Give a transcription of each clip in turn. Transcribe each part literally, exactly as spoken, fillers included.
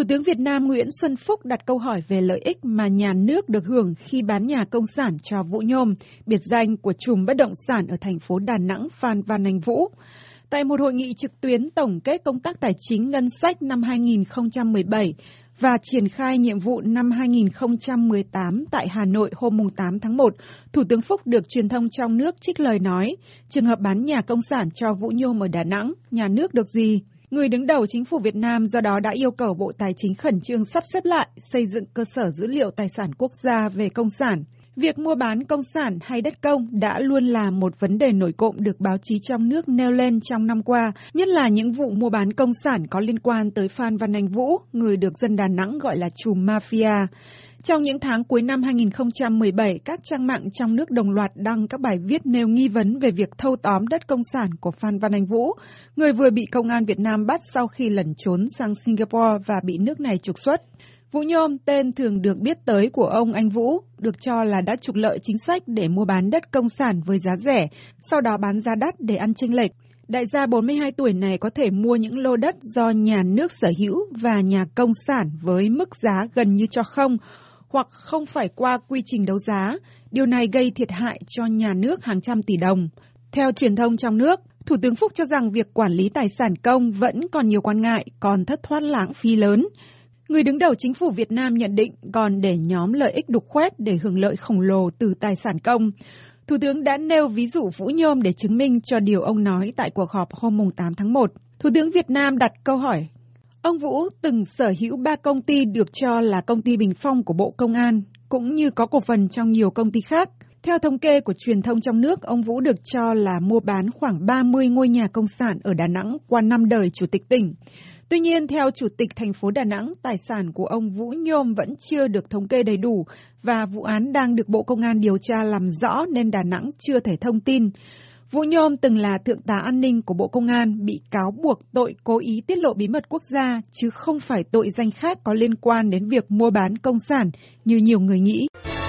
Thủ tướng Việt Nam Nguyễn Xuân Phúc đặt câu hỏi về lợi ích mà nhà nước được hưởng khi bán nhà công sản cho Vũ Nhôm, biệt danh của trùm bất động sản ở thành phố Đà Nẵng Phan Văn Anh Vũ. Tại một hội nghị trực tuyến tổng kết công tác tài chính ngân sách năm hai nghìn không trăm mười bảy và triển khai nhiệm vụ năm hai nghìn không trăm mười tám tại Hà Nội hôm tám tháng một, Thủ tướng Phúc được truyền thông trong nước trích lời nói, trường hợp bán nhà công sản cho Vũ Nhôm ở Đà Nẵng, nhà nước được gì? Người đứng đầu chính phủ Việt Nam do đó đã yêu cầu Bộ Tài chính khẩn trương sắp xếp lại, xây dựng cơ sở dữ liệu tài sản quốc gia về công sản. Việc mua bán công sản hay đất công đã luôn là một vấn đề nổi cộm được báo chí trong nước nêu lên trong năm qua, nhất là những vụ mua bán công sản có liên quan tới Phan Văn Anh Vũ, người được dân Đà Nẵng gọi là trùm mafia. Trong những tháng cuối năm hai nghìn không trăm mười bảy, các trang mạng trong nước đồng loạt đăng các bài viết nêu nghi vấn về việc thâu tóm đất công sản của Phan Văn Anh Vũ, người vừa bị Công an Việt Nam bắt sau khi lẩn trốn sang Singapore và bị nước này trục xuất. Vũ Nhôm, tên thường được biết tới của ông Anh Vũ, được cho là đã trục lợi chính sách để mua bán đất công sản với giá rẻ, sau đó bán giá đắt để ăn chênh lệch. Đại gia bốn mươi hai tuổi này có thể mua những lô đất do nhà nước sở hữu và nhà công sản với mức giá gần như cho không, hoặc không phải qua quy trình đấu giá. Điều này gây thiệt hại cho nhà nước hàng trăm tỷ đồng. Theo truyền thông trong nước, Thủ tướng Phúc cho rằng việc quản lý tài sản công vẫn còn nhiều quan ngại, còn thất thoát lãng phí lớn. Người đứng đầu chính phủ Việt Nam nhận định còn để nhóm lợi ích đục khoét để hưởng lợi khổng lồ từ tài sản công. Thủ tướng đã nêu ví dụ Vũ Nhôm để chứng minh cho điều ông nói tại cuộc họp hôm tám tháng một. Thủ tướng Việt Nam đặt câu hỏi. Ông Vũ từng sở hữu ba công ty được cho là công ty bình phong của Bộ Công an, cũng như có cổ phần trong nhiều công ty khác. Theo thống kê của truyền thông trong nước, ông Vũ được cho là mua bán khoảng ba mươi ngôi nhà công sản ở Đà Nẵng qua năm đời chủ tịch tỉnh. Tuy nhiên, theo Chủ tịch thành phố Đà Nẵng, tài sản của ông Vũ Nhôm vẫn chưa được thống kê đầy đủ và vụ án đang được Bộ Công an điều tra làm rõ nên Đà Nẵng chưa thể thông tin. Vũ Nhôm từng là thượng tá an ninh của Bộ Công an, bị cáo buộc tội cố ý tiết lộ bí mật quốc gia, chứ không phải tội danh khác có liên quan đến việc mua bán công sản như nhiều người nghĩ.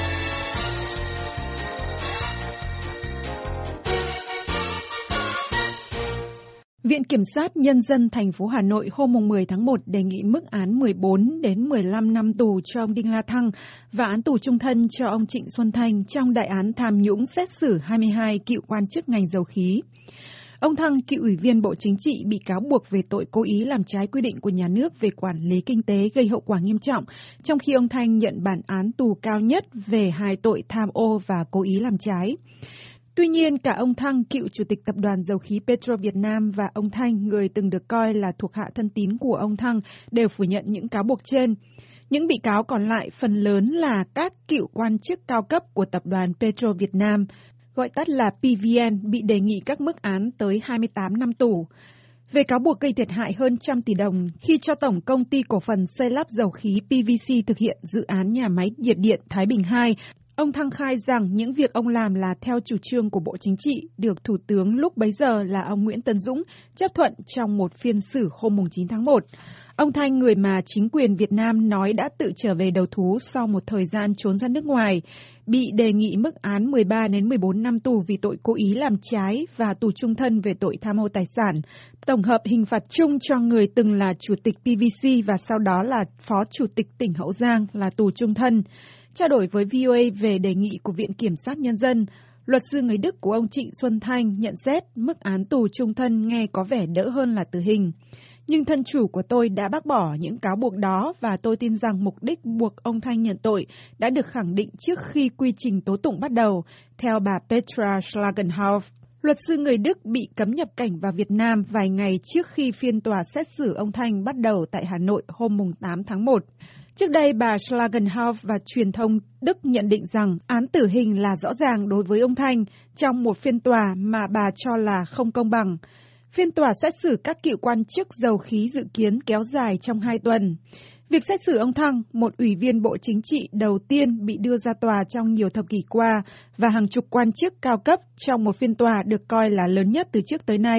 Viện Kiểm sát Nhân dân thành phố Hà Nội hôm mười tháng một đề nghị mức án mười bốn đến mười lăm năm tù cho ông Đinh La Thăng và án tù chung thân cho ông Trịnh Xuân Thanh trong đại án tham nhũng xét xử hai mươi hai cựu quan chức ngành dầu khí. Ông Thăng, cựu ủy viên Bộ Chính trị, bị cáo buộc về tội cố ý làm trái quy định của nhà nước về quản lý kinh tế gây hậu quả nghiêm trọng, trong khi ông Thanh nhận bản án tù cao nhất về hai tội tham ô và cố ý làm trái. Tuy nhiên, cả ông Thăng, cựu chủ tịch tập đoàn dầu khí Petro Việt Nam, và ông Thanh, người từng được coi là thuộc hạ thân tín của ông Thăng, đều phủ nhận những cáo buộc trên. Những bị cáo còn lại phần lớn là các cựu quan chức cao cấp của tập đoàn Petro Việt Nam, gọi tắt là pê vê en, bị đề nghị các mức án tới hai mươi tám năm tù. Về cáo buộc gây thiệt hại hơn trăm tỷ đồng khi cho Tổng Công ty Cổ phần Xây lắp Dầu khí pê vê xê thực hiện dự án nhà máy nhiệt điện Thái Bình hai, ông Thăng khai rằng những việc ông làm là theo chủ trương của Bộ Chính trị, được Thủ tướng lúc bấy giờ là ông Nguyễn Tấn Dũng chấp thuận trong một phiên xử hôm chín tháng một. Ông Thanh, người mà chính quyền Việt Nam nói đã tự trở về đầu thú sau một thời gian trốn ra nước ngoài, bị đề nghị mức án mười ba đến mười bốn năm tù vì tội cố ý làm trái và tù chung thân về tội tham ô tài sản, tổng hợp hình phạt chung cho người từng là chủ tịch pê vê xê và sau đó là phó chủ tịch tỉnh Hậu Giang là tù chung thân. Trao đổi với vê o a về đề nghị của Viện Kiểm sát Nhân dân, luật sư người Đức của ông Trịnh Xuân Thanh nhận xét mức án tù chung thân nghe có vẻ đỡ hơn là tử hình. Nhưng thân chủ của tôi đã bác bỏ những cáo buộc đó và tôi tin rằng mục đích buộc ông Thanh nhận tội đã được khẳng định trước khi quy trình tố tụng bắt đầu, theo bà Petra Schlagenhoff. Luật sư người Đức bị cấm nhập cảnh vào Việt Nam vài ngày trước khi phiên tòa xét xử ông Thanh bắt đầu tại Hà Nội hôm tám tháng một. Trước đây, bà Schlagenhoff và truyền thông Đức nhận định rằng án tử hình là rõ ràng đối với ông Thanh trong một phiên tòa mà bà cho là không công bằng. Phiên tòa xét xử các cựu quan chức dầu khí dự kiến kéo dài trong hai tuần. Việc xét xử ông Thăng, một ủy viên Bộ Chính trị đầu tiên bị đưa ra tòa trong nhiều thập kỷ qua và hàng chục quan chức cao cấp trong một phiên tòa được coi là lớn nhất từ trước tới nay,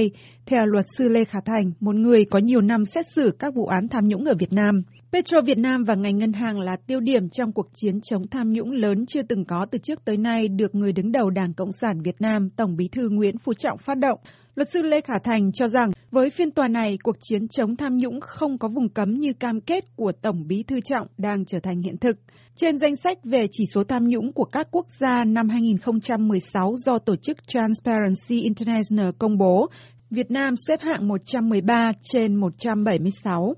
theo luật sư Lê Khả Thành, một người có nhiều năm xét xử các vụ án tham nhũng ở Việt Nam. Petro Việt Nam và ngành ngân hàng là tiêu điểm trong cuộc chiến chống tham nhũng lớn chưa từng có từ trước tới nay được người đứng đầu Đảng Cộng sản Việt Nam, Tổng Bí thư Nguyễn Phú Trọng phát động. Luật sư Lê Khả Thành cho rằng với phiên tòa này, cuộc chiến chống tham nhũng không có vùng cấm như cam kết của Tổng Bí thư Trọng đang trở thành hiện thực. Trên danh sách về chỉ số tham nhũng của các quốc gia năm hai nghìn không trăm mười sáu do tổ chức Transparency International công bố, Việt Nam xếp hạng một trăm mười ba trên một trăm bảy mươi sáu.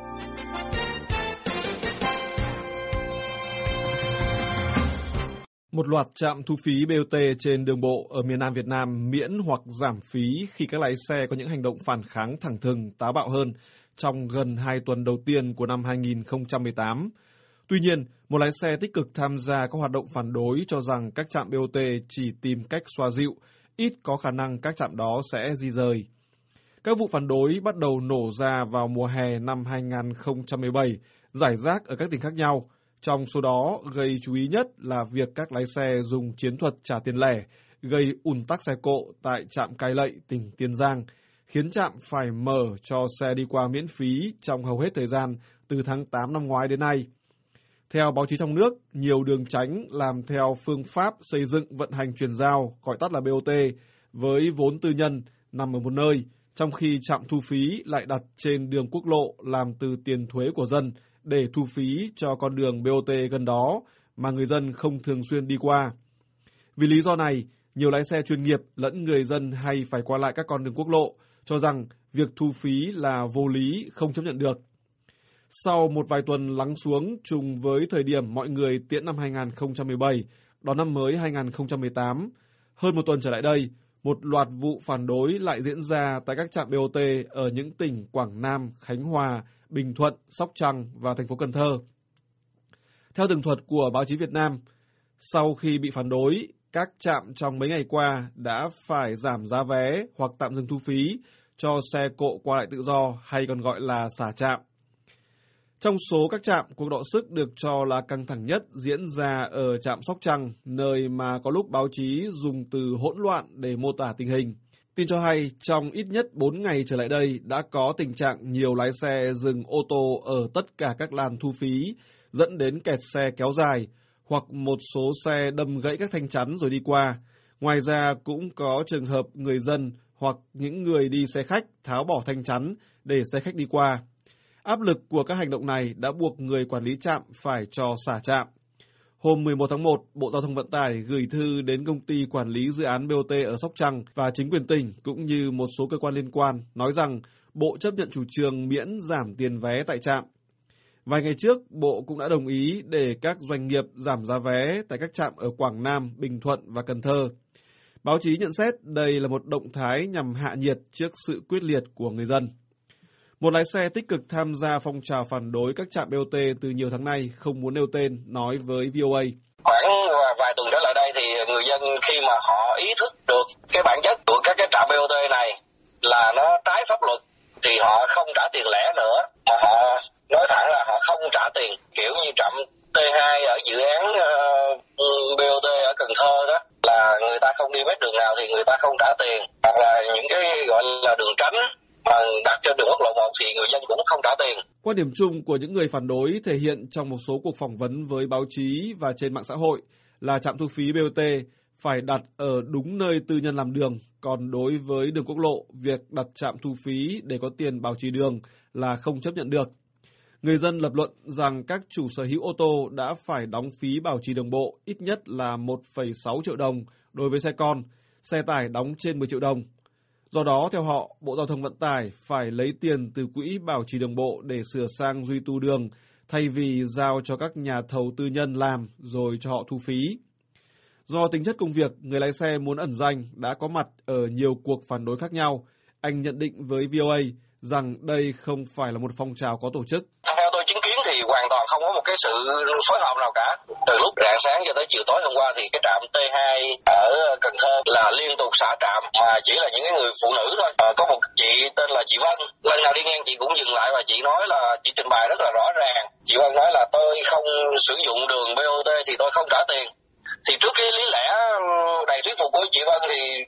Một loạt trạm thu phí bê o tê trên đường bộ ở miền Nam Việt Nam miễn hoặc giảm phí khi các lái xe có những hành động phản kháng thẳng thừng, táo bạo hơn trong gần hai tuần đầu tiên của năm hai nghìn không trăm mười tám. Tuy nhiên, một lái xe tích cực tham gia các hoạt động phản đối cho rằng các trạm bê o tê chỉ tìm cách xoa dịu, ít có khả năng các trạm đó sẽ di rời. Các vụ phản đối bắt đầu nổ ra vào mùa hè năm hai nghìn không trăm mười bảy, rải rác ở các tỉnh khác nhau. Trong số đó, gây chú ý nhất là việc các lái xe dùng chiến thuật trả tiền lẻ, gây ùn tắc xe cộ tại trạm Cai Lậy, tỉnh Tiền Giang, khiến trạm phải mở cho xe đi qua miễn phí trong hầu hết thời gian từ tháng tám năm ngoái đến nay. Theo báo chí trong nước, nhiều đường tránh làm theo phương pháp xây dựng vận hành chuyển giao, gọi tắt là bê o tê, với vốn tư nhân nằm ở một nơi, trong khi trạm thu phí lại đặt trên đường quốc lộ làm từ tiền thuế của dân, để thu phí cho con đường bê o tê gần đó mà người dân không thường xuyên đi qua. Vì lý do này, nhiều lái xe chuyên nghiệp lẫn người dân hay phải qua lại các con đường quốc lộ, cho rằng việc thu phí là vô lý, không chấp nhận được. Sau một vài tuần lắng xuống trùng với thời điểm mọi người tiễn năm hai nghìn không trăm mười bảy, đón năm mới hai nghìn không trăm mười tám, hơn một tuần trở lại đây, một loạt vụ phản đối lại diễn ra tại các trạm bê o tê ở những tỉnh Quảng Nam, Khánh Hòa, Bình Thuận, Sóc Trăng và thành phố Cần Thơ. Theo tường thuật của báo chí Việt Nam, sau khi bị phản đối, các trạm trong mấy ngày qua đã phải giảm giá vé hoặc tạm dừng thu phí cho xe cộ qua lại tự do hay còn gọi là xả trạm. Trong số các trạm, cuộc đọ sức được cho là căng thẳng nhất diễn ra ở trạm Sóc Trăng, nơi mà có lúc báo chí dùng từ hỗn loạn để mô tả tình hình. Tin cho hay, trong ít nhất bốn ngày trở lại đây đã có tình trạng nhiều lái xe dừng ô tô ở tất cả các làn thu phí, dẫn đến kẹt xe kéo dài, hoặc một số xe đâm gãy các thanh chắn rồi đi qua. Ngoài ra cũng có trường hợp người dân hoặc những người đi xe khách tháo bỏ thanh chắn để xe khách đi qua. Áp lực của các hành động này đã buộc người quản lý trạm phải cho xả trạm. Hôm mười một tháng một, Bộ Giao thông Vận tải gửi thư đến công ty quản lý dự án bê o tê ở Sóc Trăng và chính quyền tỉnh cũng như một số cơ quan liên quan nói rằng Bộ chấp nhận chủ trương miễn giảm tiền vé tại trạm. Vài ngày trước, Bộ cũng đã đồng ý để các doanh nghiệp giảm giá vé tại các trạm ở Quảng Nam, Bình Thuận và Cần Thơ. Báo chí nhận xét đây là một động thái nhằm hạ nhiệt trước sự quyết liệt của người dân. Một lái xe tích cực tham gia phong trào phản đối các trạm bê o tê từ nhiều tháng nay, không muốn nêu tên, nói với vê o a. Khoảng vài tuần trở lại đây thì người dân khi mà họ ý thức được cái bản chất của các cái trạm bê o tê này là nó trái pháp luật thì họ không trả tiền lẻ nữa, mà họ nói thẳng là họ không trả tiền. Kiểu như trạm T hai ở dự án uh, bê o tê ở Cần Thơ đó, là người ta không đi mét đường nào thì người ta không trả tiền, hoặc là những cái gọi là đường tránh mà đặt trên đường quốc lộ một thì người dân cũng không trả tiền. Quan điểm chung của những người phản đối thể hiện trong một số cuộc phỏng vấn với báo chí và trên mạng xã hội là trạm thu phí bê o tê phải đặt ở đúng nơi tư nhân làm đường, còn đối với đường quốc lộ, việc đặt trạm thu phí để có tiền bảo trì đường là không chấp nhận được. Người dân lập luận rằng các chủ sở hữu ô tô đã phải đóng phí bảo trì đường bộ ít nhất là một phẩy sáu triệu đồng đối với xe con, xe tải đóng trên mười triệu đồng. Do đó, theo họ, Bộ Giao thông Vận tải phải lấy tiền từ quỹ bảo trì đường bộ để sửa sang duy tu đường, thay vì giao cho các nhà thầu tư nhân làm rồi cho họ thu phí. Do tính chất công việc, người lái xe muốn ẩn danh đã có mặt ở nhiều cuộc phản đối khác nhau. Anh nhận định với vê o a rằng đây không phải là một phong trào có tổ chức. Theo tôi chứng kiến thì hoàn toàn không có một cái sự phối hợp nào cả. Từ lúc rạng sáng cho tới chiều tối hôm qua thì cái trạm T hai ở Cần Thơ là liên tục xả trạm mà chỉ là những cái người phụ nữ thôi. À, có một chị tên là chị Vân, lần nào đi ngang chị cũng dừng lại và chị nói là chị trình bày rất là rõ ràng. Chị Vân nói là tôi không sử dụng đường bê o tê thì tôi không trả tiền. Thì trước cái lý lẽ đầy thuyết phục của chị Vân thì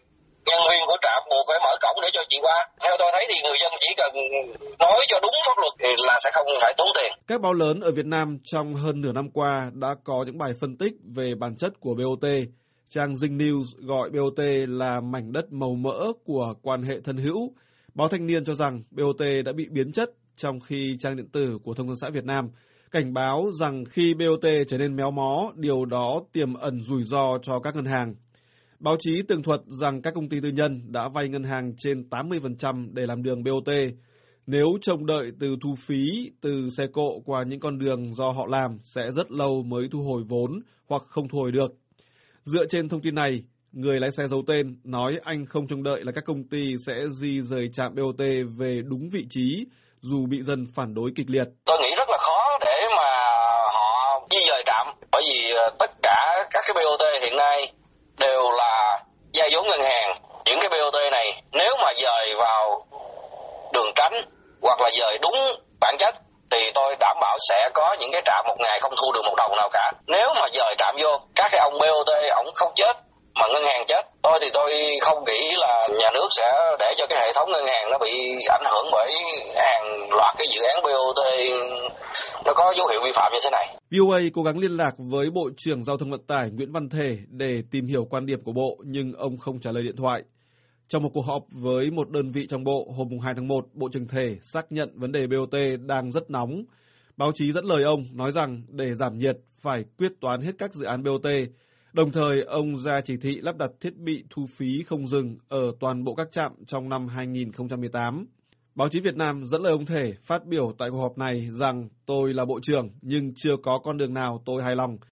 nhân viên của trạm buộc phải mở cổng để cho chị qua. Theo tôi thấy thì người dân chỉ cần nói cho đúng pháp luật thì là sẽ không phải tốn tiền. Các báo lớn ở Việt Nam trong hơn nửa năm qua đã có những bài phân tích về bản chất của bê o tê. Trang Dinh News gọi bê o tê là mảnh đất màu mỡ của quan hệ thân hữu. Báo Thanh niên cho rằng bê o tê đã bị biến chất, trong khi trang điện tử của Thông tấn xã Việt Nam cảnh báo rằng khi bê o tê trở nên méo mó, điều đó tiềm ẩn rủi ro cho các ngân hàng. Báo chí tường thuật rằng các công ty tư nhân đã vay ngân hàng trên tám mươi phần trăm để làm đường bê o tê. Nếu trông đợi từ thu phí từ xe cộ qua những con đường do họ làm sẽ rất lâu mới thu hồi vốn hoặc không thu hồi được. Dựa trên thông tin này, người lái xe giấu tên nói anh không trông đợi là các công ty sẽ di rời trạm bê o tê về đúng vị trí dù bị dân phản đối kịch liệt. Tôi nghĩ rất là khó để mà họ di rời trạm, bởi vì tất cả các cái bê o tê hiện nay đều là vay vốn ngân hàng. Những cái bê o tê này nếu mà dời vào đường tránh hoặc là dời đúng bản chất thì tôi đảm bảo sẽ có những cái trạm một ngày không thu được một đồng nào cả. Nếu mà dời trạm vô, các cái ông bê o tê ổng không chết mà ngân hàng chết, tôi thì tôi không nghĩ là nhà nước sẽ để cho cái hệ thống ngân hàng nó bị ảnh hưởng bởi hàng loạt cái dự án bê o tê nó có dấu hiệu vi phạm như thế này. vê o a cố gắng liên lạc với Bộ trưởng Giao thông Vận tải Nguyễn Văn Thể để tìm hiểu quan điểm của Bộ, nhưng ông không trả lời điện thoại. Trong một cuộc họp với một đơn vị trong Bộ hôm hai tháng một, Bộ trưởng Thể xác nhận vấn đề bê o tê đang rất nóng. Báo chí dẫn lời ông nói rằng để giảm nhiệt phải quyết toán hết các dự án bê o tê. Đồng thời, ông ra chỉ thị lắp đặt thiết bị thu phí không dừng ở toàn bộ các trạm trong năm hai nghìn không trăm mười tám. Báo chí Việt Nam dẫn lời ông Thể phát biểu tại cuộc họp này rằng tôi là Bộ trưởng nhưng chưa có con đường nào tôi hài lòng.